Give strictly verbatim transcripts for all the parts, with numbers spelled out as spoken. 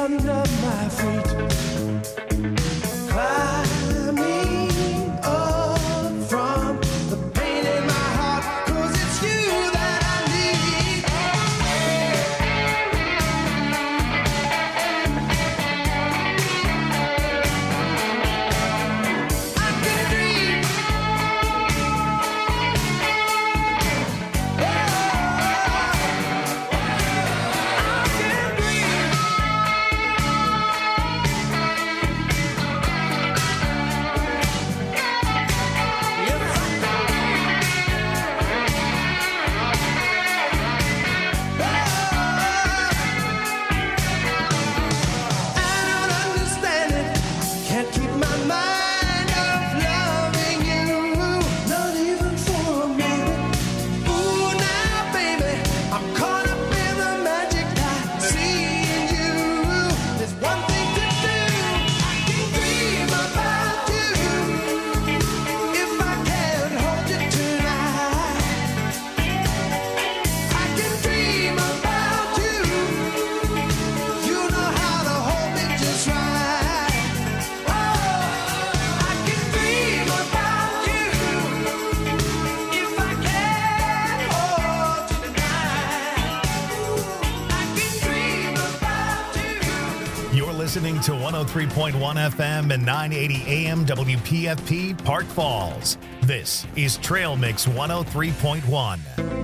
under my feet. Climbing up from the pain in my heart, 'cause it's you that I need. I can dream. Oh, I can dream. I don't understand it. Can't keep my mind off loving you, not even for a minute. Ooh, now, baby, I'm caught up in the magic I see in you. There's one thing to do. I can dream about you. If I can't hold you tonight, I can dream about you. You know how to hold me just right. Oh, I can dream about you. If I can't hold you tonight, I can dream about you. You're listening to one oh three point one F M and nine eighty A M W P F P Park Falls. This is Trail Mix one oh three point one.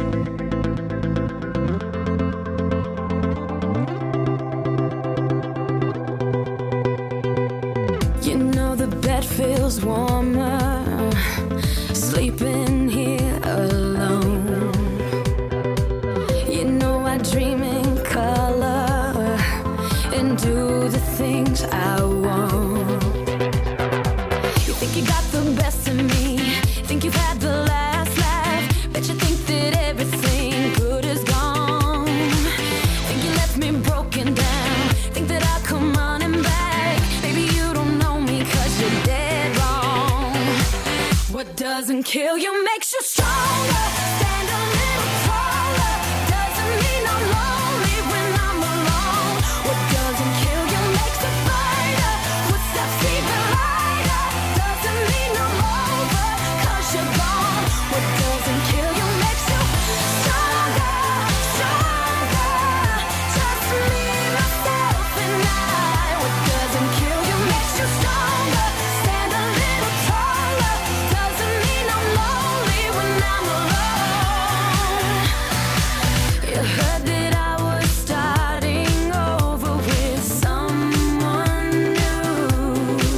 You know the bed feels warmer, sleeping here alone. You know I dream in color and do the things I want. You think you got the best of me, think you've had the last laugh, bet you think that everything good is gone. Think you left me broken down, think that I'll come running back. Maybe you don't know me 'cause you're dead wrong. What doesn't kill you makes you stronger. Stand a little taller. Doesn't mean I'm lonely when I'm alone. What doesn't kill you makes a fighter. Footsteps even lighter. Doesn't mean I'm over 'cause you're gone. What doesn't kill you makes you stronger, stronger. Just me, myself, and I. What doesn't kill you makes you stronger. Stand a little taller. Doesn't mean I'm lonely when I'm alone. You heard that I was starting over with someone new.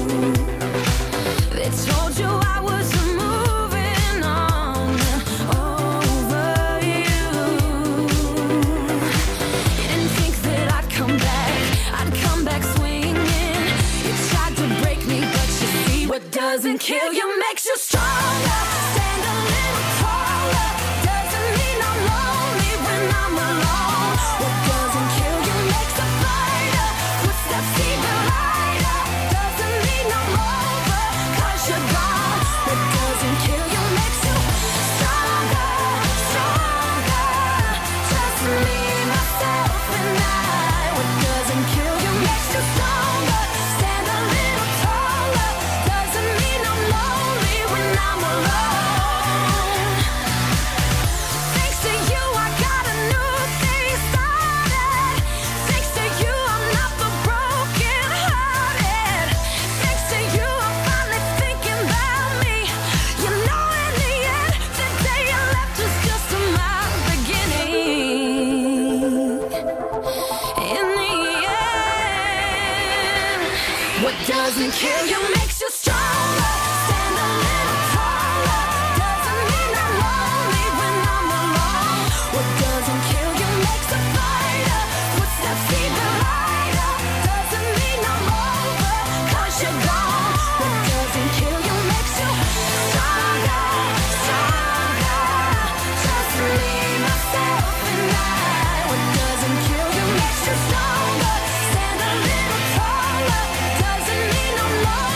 They told you I was moving on over you. You didn't think that I'd come back, I'd come back swinging. You tried to break me, but you see what doesn't kill you makes you stronger. Stand a little taller. Doesn't mean I'm lonely when I'm alone. What doesn't kill you makes a fighter. Footsteps even lighter. Doesn't mean I'm over 'cause you're gone. What doesn't kill you makes you stronger, stronger. Just me, myself, and I. What doesn't kill you makes you stronger. Stand a little taller. Doesn't mean I'm lonely when I'm alone. Thanks to you, I got a new thing started. Thanks to you, I'm not the broken hearted. Thanks to you, I'm finally thinking about me. You know, in the end, the day you left was just my beginning. In the end, what doesn't kill you makes you stronger. Stand a little taller. Doesn't mean I'm lonely when I'm alone. What doesn't kill you makes a fighter. Footsteps even lighter. Doesn't mean I'm over 'cause you're gone. What doesn't kill you makes you stronger, stronger. Just me, myself, and I. What doesn't kill you makes you stronger. Stand a little taller. Doesn't mean I'm lonely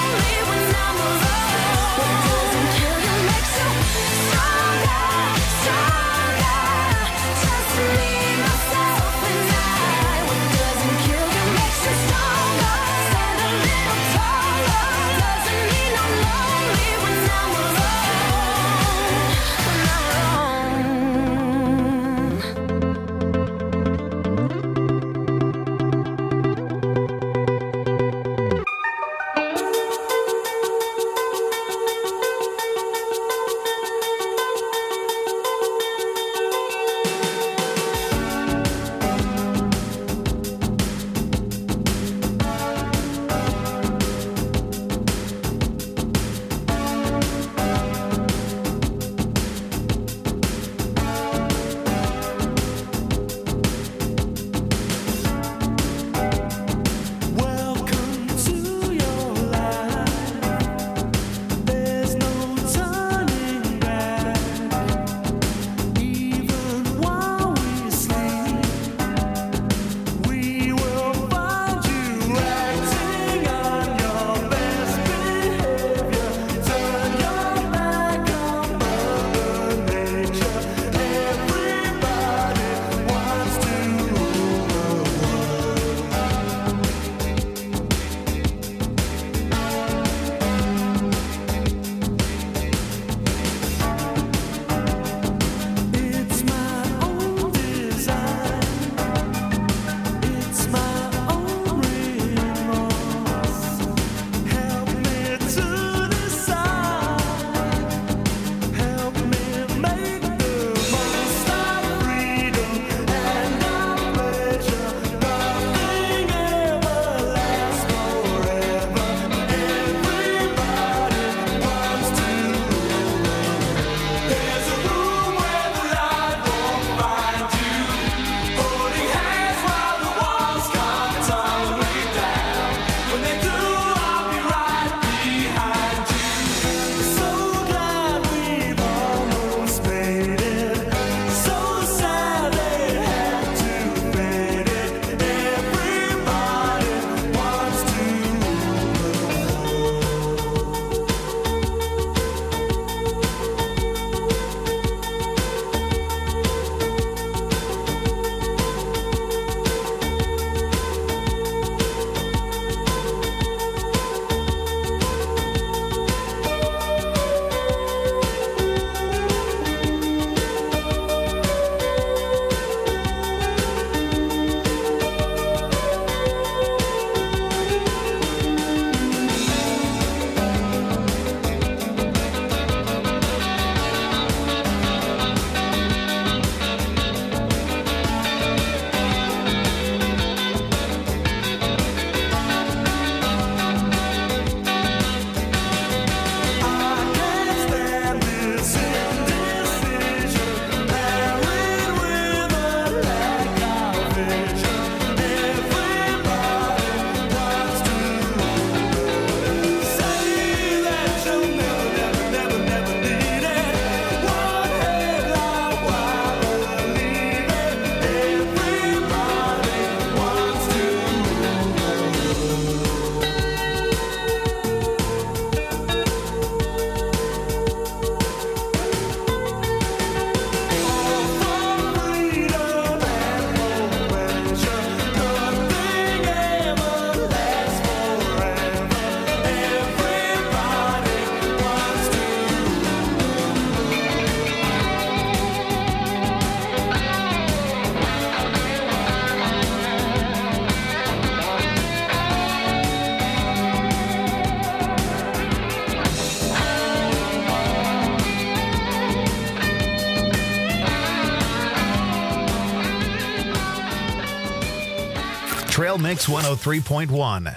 Trail Mix one oh three point one.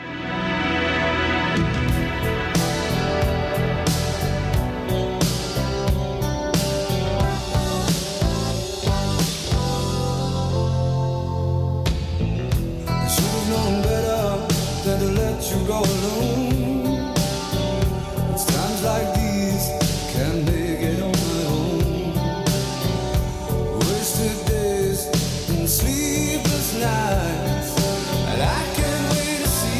You go alone. It's times like these can't make it on my own. Wasted days and sleepless nights, and I can't wait to see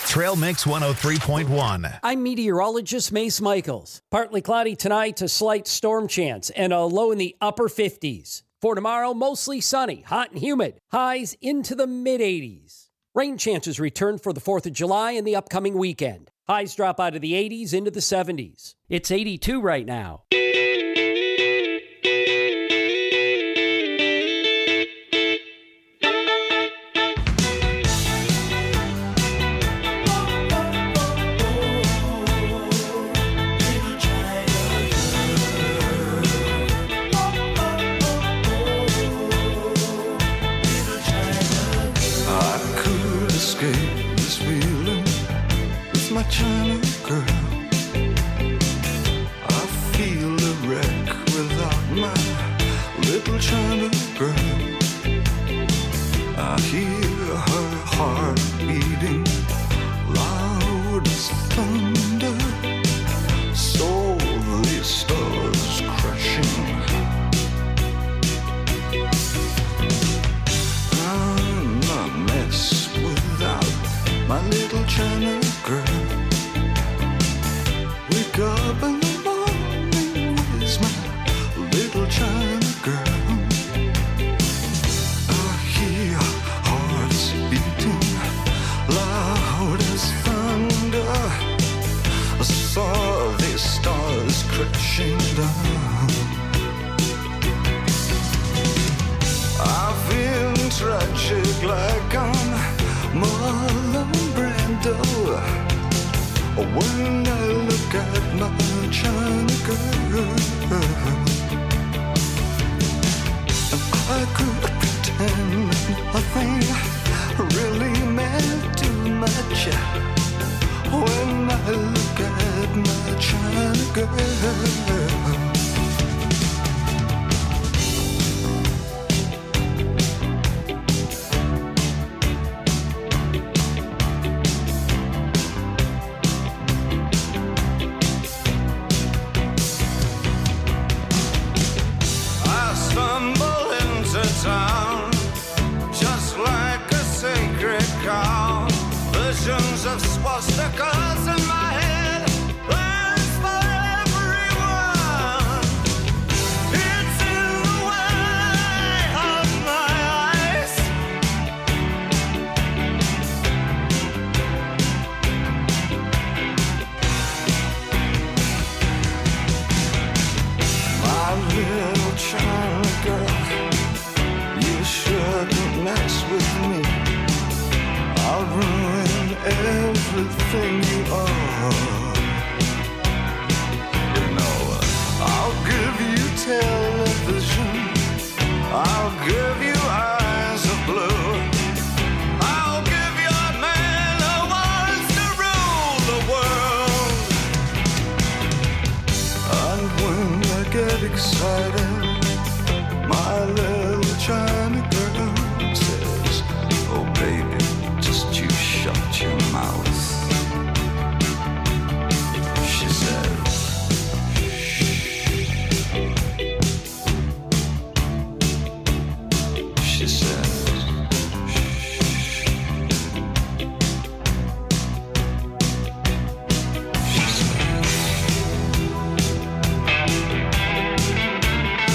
Trail Mix one oh three point one. I'm meteorologist Mace Michaels. Partly cloudy tonight, a slight storm chance, and a low in the upper fifties. For tomorrow, mostly sunny, hot and humid. Highs into the mid-eighties. Rain chances return for the fourth of July and the upcoming weekend. Highs drop out of the eighties into the seventies. It's eighty-two right now. My China girl, I feel a wreck without my little China girl. I hear her heart beating loud as thunder, so the stars crashing. I'm a mess without my little China girl. Wake up in the morning with my little China girl. I hear hearts beating loud as thunder. I saw the stars crashing down. I feel tragic like I'm Marlon Brando when I look at my China girl. I could pretend nothing really meant too much when I look at my China girl. Town, just like a sacred cow. Visions of swastikas in my head, plans for everyone. It's in the way of my eyes. My little China girl, shouldn't mess with me. I'll ruin everything you are. You know, I'll give you television, I'll give you eyes of blue, I'll give you a man who wants to rule the world. And when I get excited, my little China girl says, oh baby, just you shut your mouth. She says, shh. She says, shh. She says,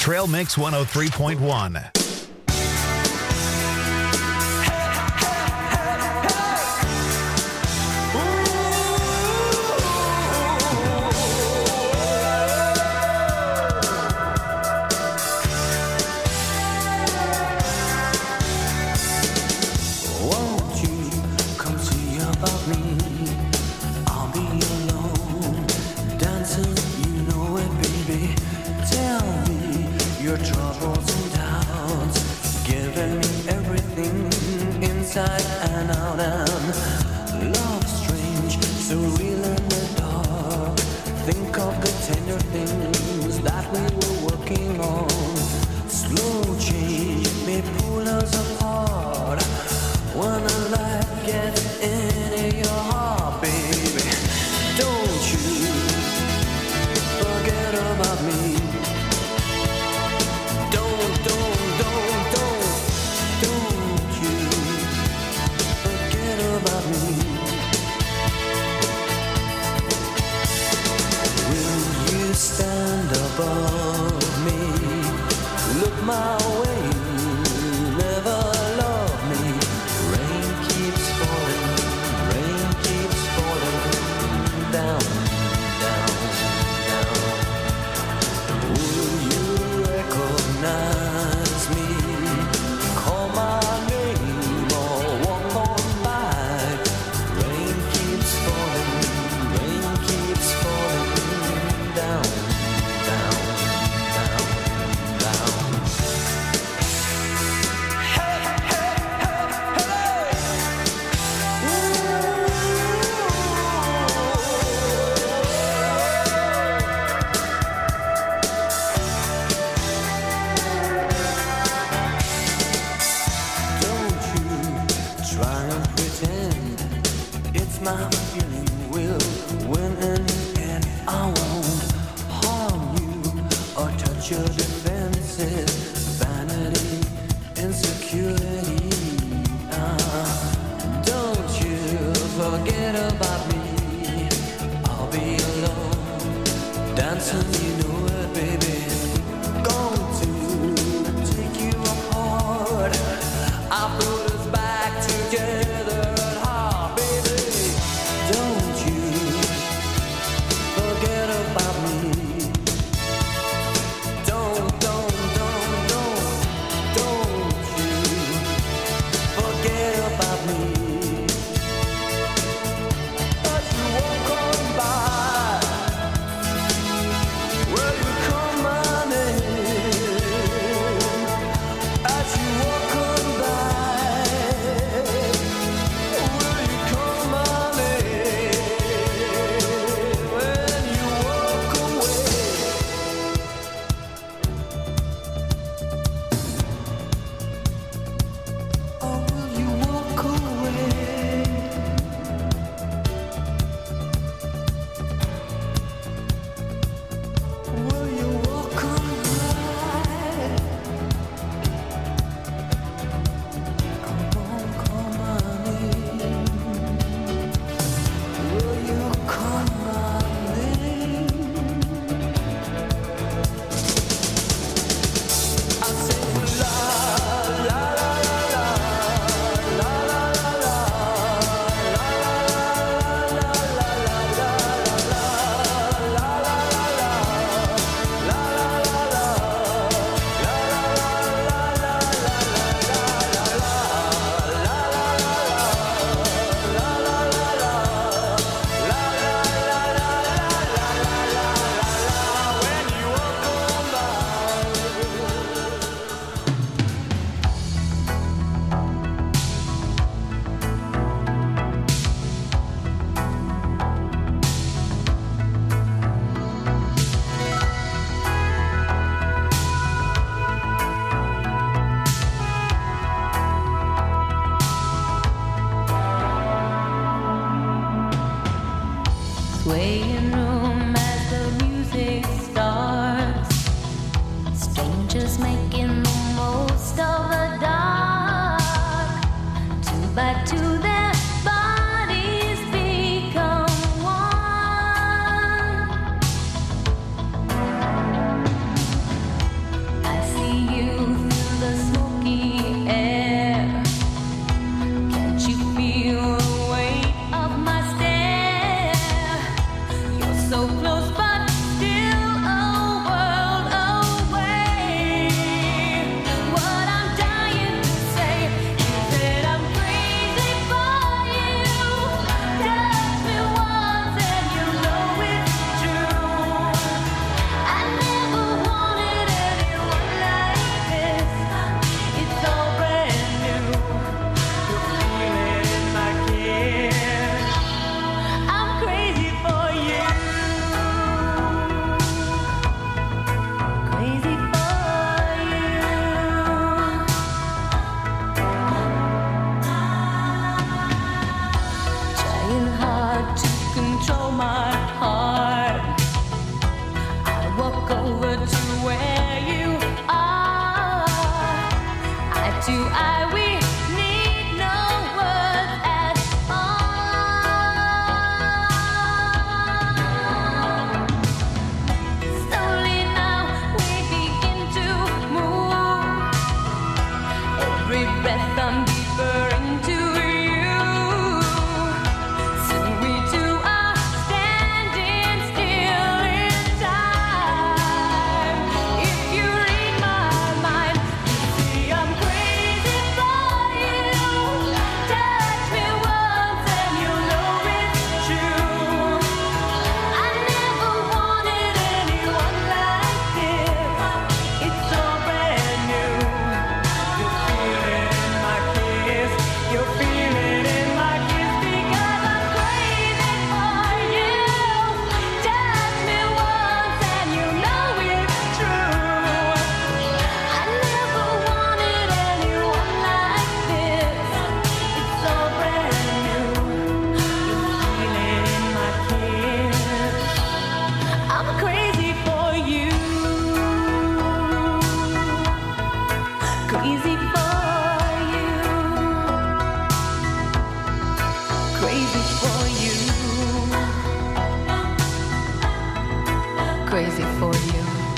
Trail Mix one oh three point one. Won't you come see about me? I'll be alone, dancing, you know it, baby. Tell me your troubles and doubts, giving me everything inside and out. And love strange, so real in the dark. Think of the tender things that we were working on. Slow change may pull us apart. When a light gets into your heart, baby, don't you forget about me. Don't, don't, don't, don't, don't you forget about me. Will you stand above me? Look my way, never love me. Rain keeps falling, rain keeps falling down, down, down. Will you recognize me? Call my name or walk on by. Rain keeps falling, rain keeps falling down, down, down, down. Don't you try and pretend it's my feeling will win in the end. I won't harm you or touch your defenses. Vanity, insecurity. Ah, don't you forget about me. I'll be alone, dancing, you know it, baby. Going to take you apart. I put us back together at heart, baby. Don't you forget about me. Don't, don't, don't, don't, don't you forget about me. As you walk on by, will you call my name? As you walk on by, will you call my name? When you walk away, or will you walk away? Will you walk away? Come on, call my name. Will you call my name? I say la la la la la la la la Swaying room as the music starts. Strangers making the most of the dark. Two by two, their bodies become one. do I? We need no words at all. Slowly now we begin to move. Every breath I'm deeper into you. Soon we two are standing still in time. If you read my mind, you see I'm crazy for you. Touch me once and you'll know it's true. I never wanted anyone like this. It's so brand new. You feel it in my kiss. You feel it in my kiss because I'm crazy for you. Touch me once and you know it's true. I never wanted anyone like this. It's so brand new. You feel it in my kiss. I'm crazy for you. Crazy for you. Crazy for you. Crazy for you.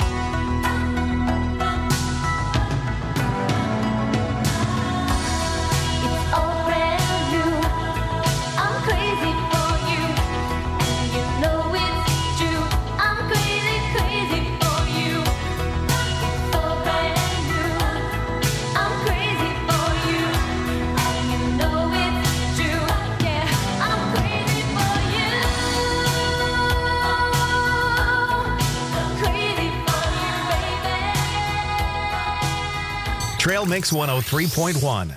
It's all brand new. I'm crazy for you. And you know it's true. I'm crazy, crazy for you. It's all brand new. I'm crazy for you. And you know it's true. Yeah, I'm crazy for you. Crazy for you, baby. Trail Mix one oh three point one.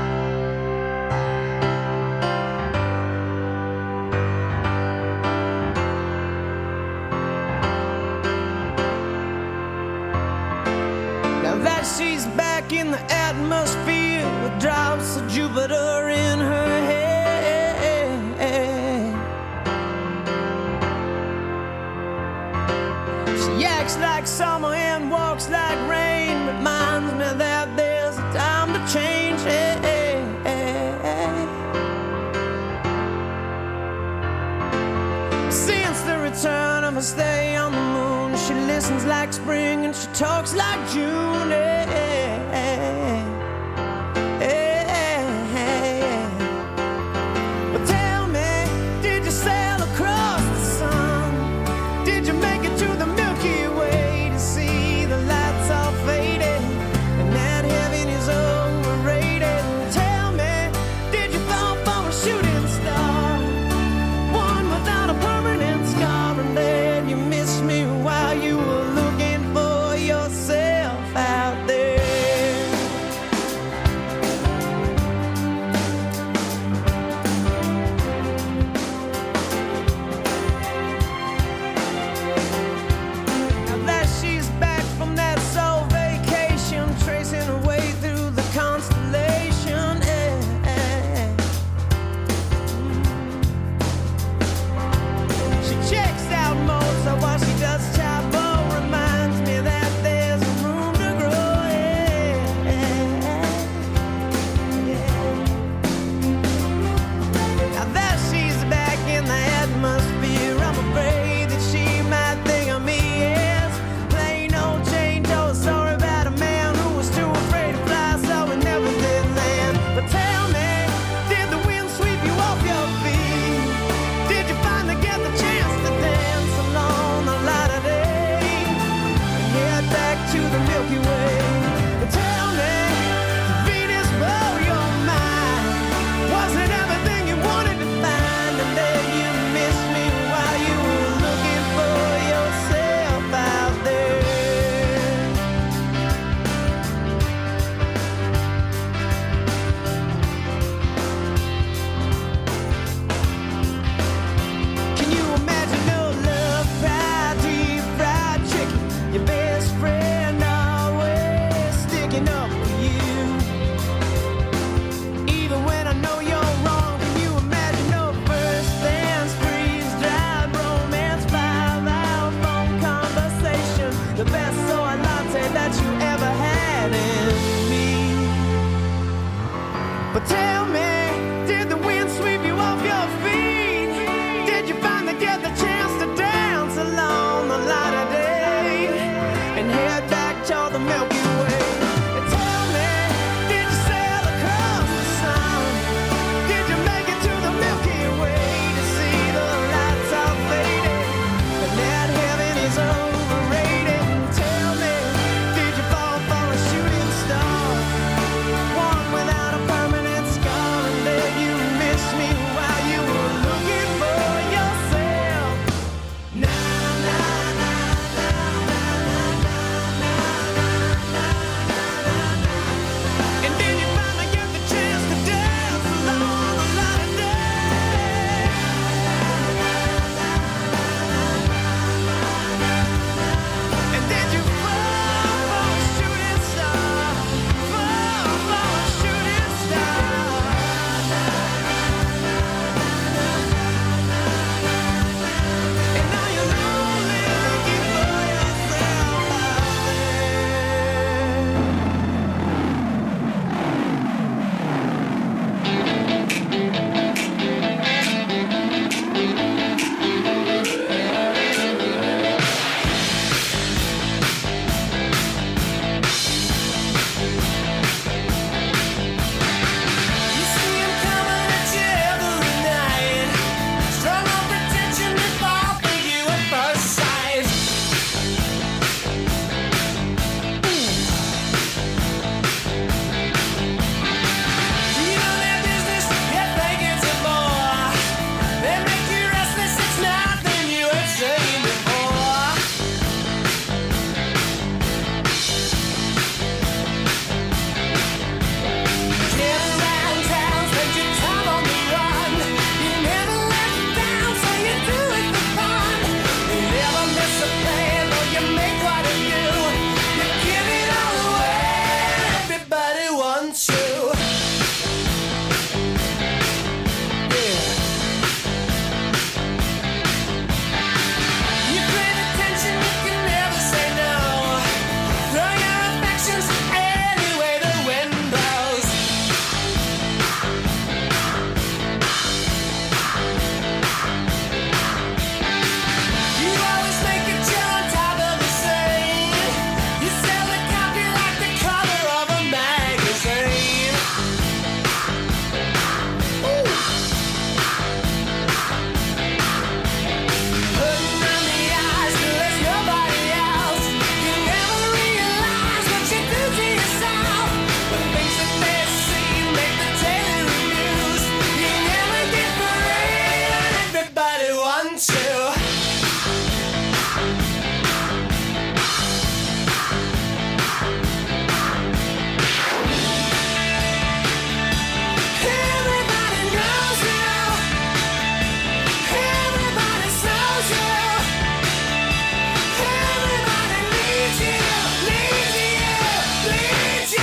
Now that she's back in the atmosphere with drops of Jupiter in her head. She acts like summer and walks like rain. Reminds me that there's a time to change. Since the return of her stay on the moon, she listens like spring and she talks like June. eh, eh, eh, eh. Well, tell me, did you sail across the sun? Did you make it to the Milky Way to see the lights all faded and that heaven is overrated? Tell me, did you fall for a shooting star? One without a permanent scar, and then you missed me while you were looking for yourself out there. tell me, did the wind sweep you off your feet? Did you finally get the chance to dance along the light of day and head back toward the Milky Way? Tell me, did you sail across the sun? Did you make it to the Milky Way to see the lights all faded? But that heaven is overrated. Tell me, did you fall for a shooting star? One without a permanent scar, and then you missed me while you were looking for yourself. Na na na na na na na na na. And then you finally get the chance to dance along the light of day. And then you fall for a shooting star, fall for a shooting star. And now you're lonely, looking for yourself out there. You see him coming at you every night. Strong on pretension to fall for you at first sight. You know their business, yet they get some more. They make you restless, it's nothing you ain't seen before. Get around town, spend your time on the run. You never let it down, so you do it for fun. You never miss a plan, though you make quite a few. You give it all away, everybody wants you. Yeah. You crave attention, you can never say no. Throw your affections any way the wind blows. You always make it chill on top of the scene. You sell the copy like the cover of a magazine. Ooh. Putting on the eyes to let nobody else. You never realize what you do to yourself. The things that they see make the daily reviews. You never get free, and everybody wants you. Everybody knows you. Everybody knows you. Everybody needs you, needs you, needs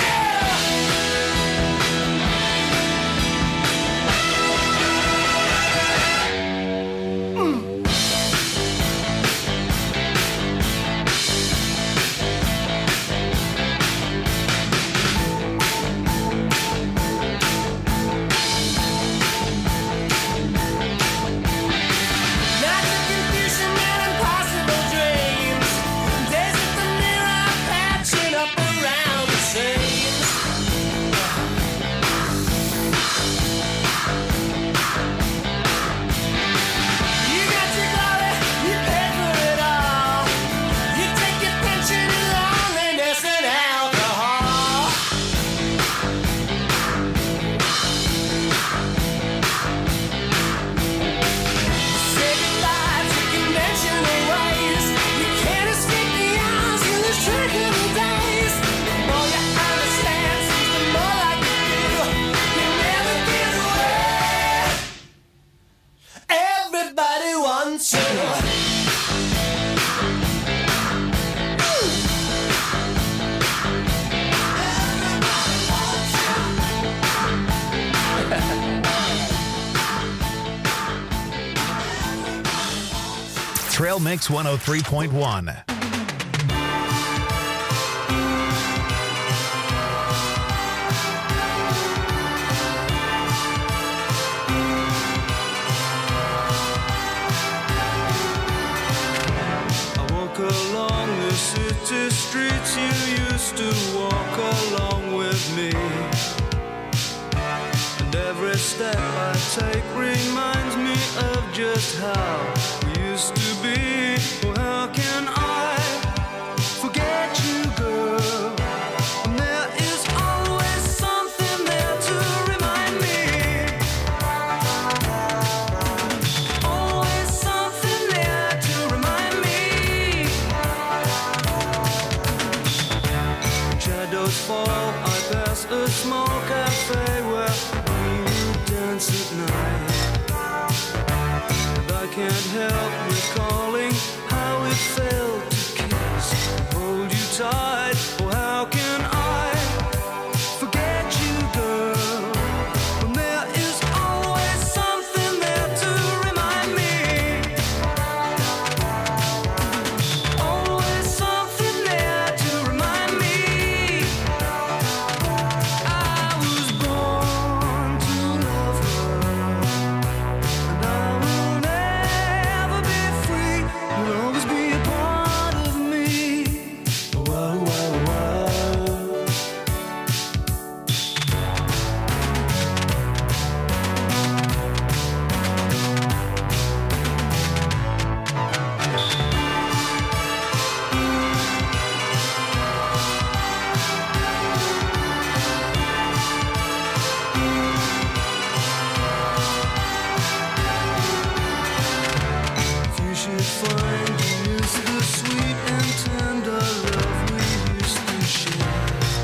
you. Nights of confusion and impossible dreams. Days at the mirror, patching up around the seams. You got your glory, you pay for it all. You take your pension in loneliness and alcohol. Say goodbye to conventional ways. You can't escape the eyes in this trick of the days. The more you understand, seems the more like you do. You never give away. Everybody wants you. Trail Mix one oh three point one. step I take reminds me of just how we used to be. Oh, how can I forget you, girl? And there is always something there to remind me. Always something there to remind me. When shadows fall, I pass a small cafe where we would dance at night. And I can't help recalling how it felt to kiss and hold you tight. Oh, how can I forget you, girl? When there is always something there to remind me. Always something there to remind me. I was born to love her, and I will never be free. You'll always be a part of me. Wow, wow, wow. If you should find you miss the sweet and tender love we used to share,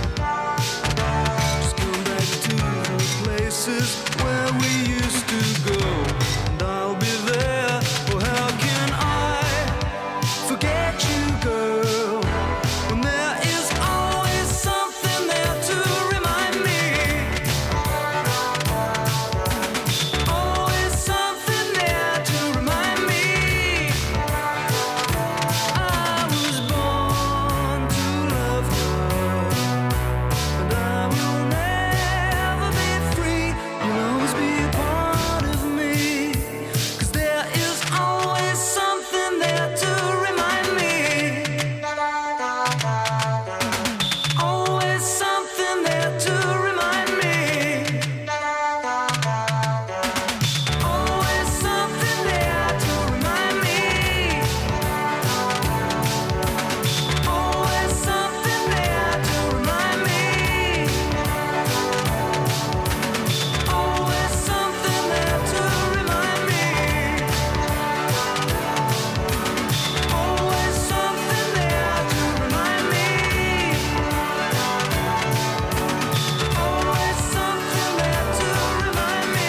just come back to the places where we used to go, and I'll be there. Oh, how can I forget you, girl? When there is always something there to remind me. Always something there to remind me. I was born to love her, and I will never be free. You'll always be a part of me. 'Cause there is always something there to remind me. Always something there to remind me. Always something there to remind me. Always something there to remind me. Always something there to remind me. Always something there to remind me. Always something there to remind me.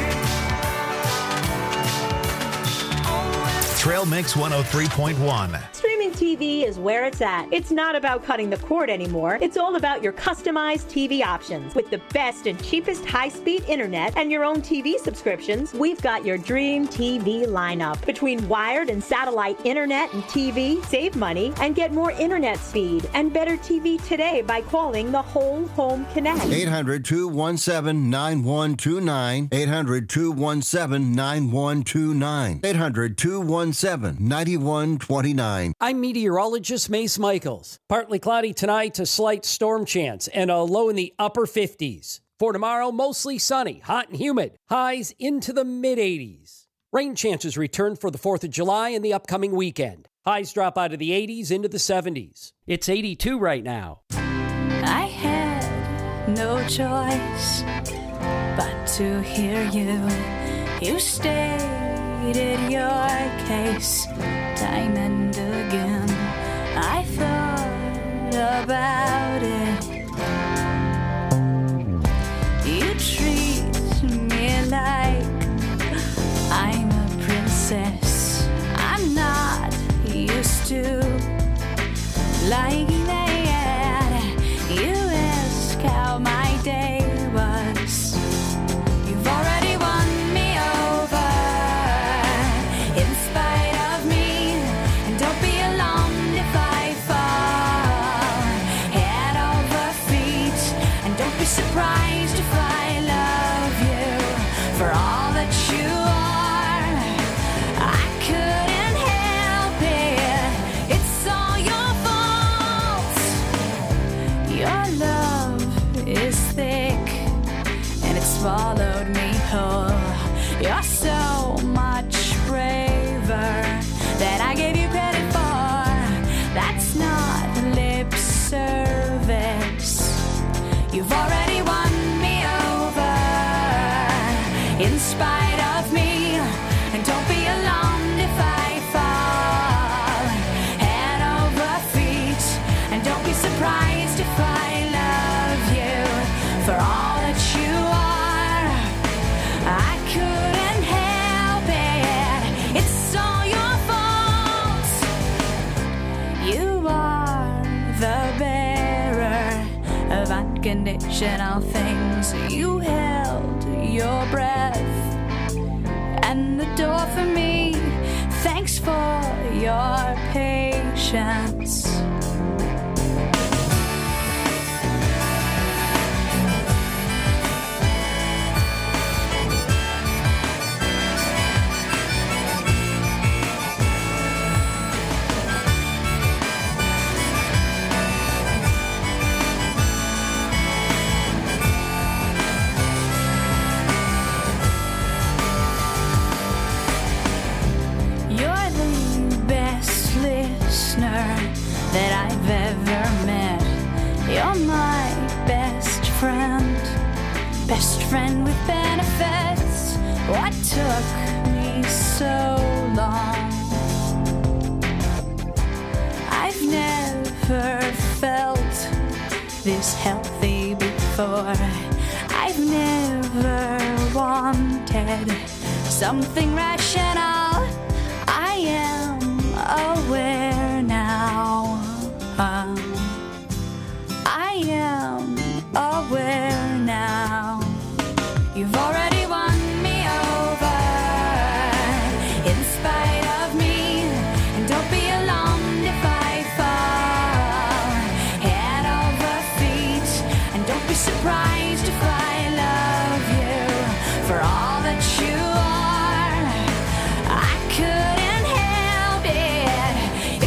Always Trail Mix one oh three point one. Streaming T V is where it's at. It's not about cutting the cord anymore. It's all about your customized T V options. With the best and cheapest high-speed internet and your own T V subscriptions, we've got your dream T V lineup. Between wired and satellite internet and T V, save money and get more internet speed and better T V today by calling the Whole Home Connect. eight hundred, two one seven, nine one two nine. eight hundred, two one seven, nine one two nine. eight hundred, two one seven, nine one two nine. I'm meteorologist Mace Michaels. Partly cloudy tonight to slight storm chance and a low in the upper fifties. For tomorrow, mostly sunny, hot and humid. Highs into the mid eighties. Rain chances return for the fourth of July and the upcoming weekend. Highs drop out of the eighties into the seventies. It's eighty-two right now. I had no choice but to hear you. You stated your case time and again. I thought about it. You treat me like I'm a princess. I'm not used to like that. You ask how my day was. You've already won me over in spite of me. And don't be alarmed if I fall head over feet. And don't be surprised if I love you for all that you are. I couldn't help it. It's all your fault. Your love is thick and it's followed me in spite of me. And don't be alarmed if I fall head over feet. And don't be surprised if I love you for all that you are. I couldn't help it. It's all your fault. You are the bearer of unconditional things. You held your breath and the door for me. Thanks for your patience. That I've ever met. You're my best friend, best friend with benefits. What took me so long? I've never felt this healthy before. I've never wanted something rational. I am aware now. Um, I am aware now. You've already won me over in spite of me. And don't be alarmed if I fall head over feet. And don't be surprised if I love you for all that you are. I couldn't help it.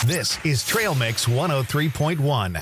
This is Trail Mix one oh three point one.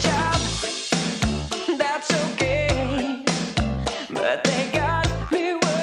But they got me.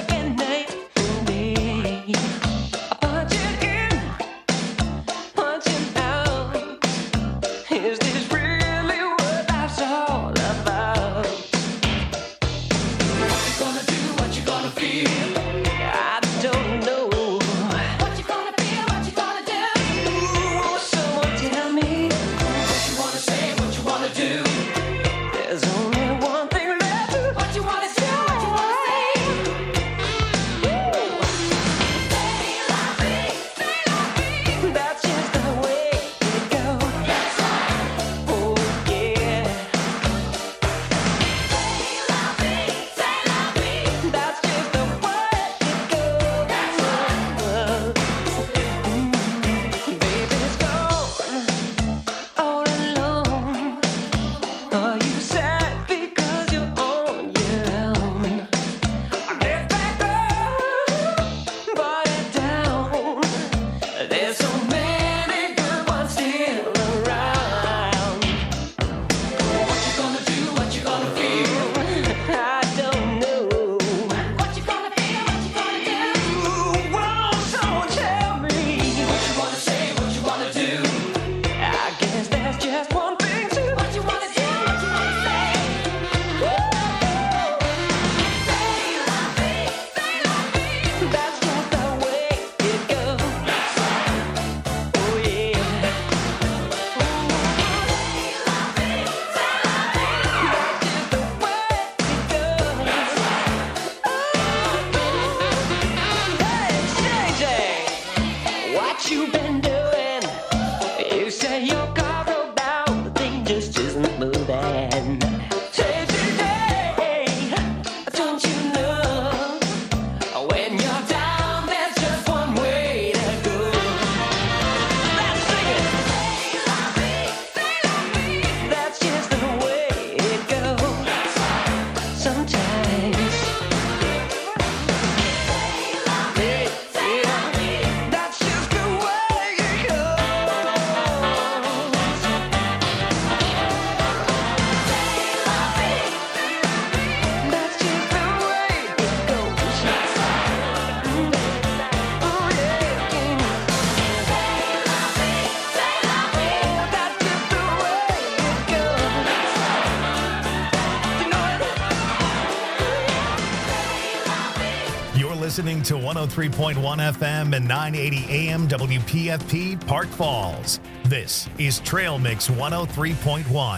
listening to one oh three point one F M and nine eighty A M W P F P Park Falls. This is Trail Mix one oh three point one.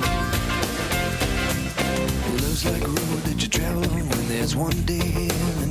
Love's like a road that you travel when there's one day